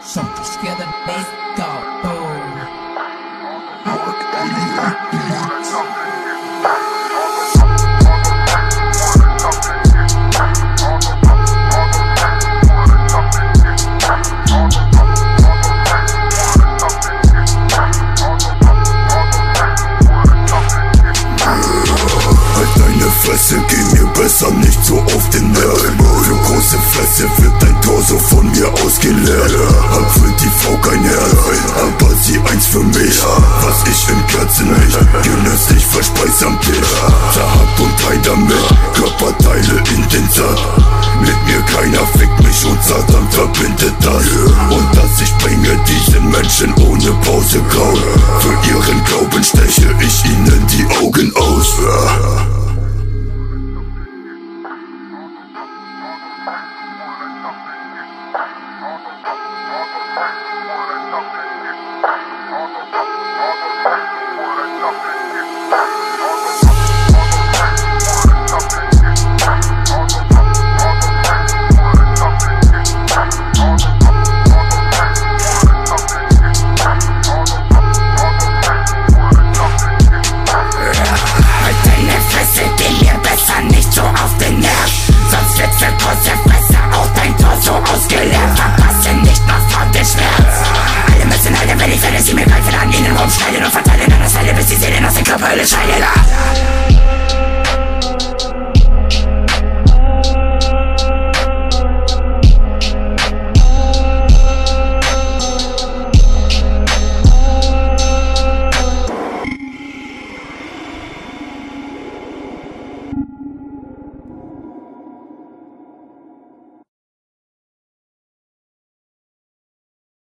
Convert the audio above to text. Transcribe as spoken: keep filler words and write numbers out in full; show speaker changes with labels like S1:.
S1: Some together, let's go.
S2: Fresse, geh mir besser nicht so auf den Nerv. Für große Fresse wird dein Torso von mir ausgeleert. Hab für die Frau kein Herz, aber sie eins für mich. Was ich im Kerzenlicht genüsslich verspeis am Tisch. Zerhackt und rein damit, Körperteile in den Sack. Mit mir keiner fickt mich und Satan verbindet das. Und dass ich bringe diesen Menschen ohne Pause grau. Für ihren Glauben steche ich ihnen die Augen aus.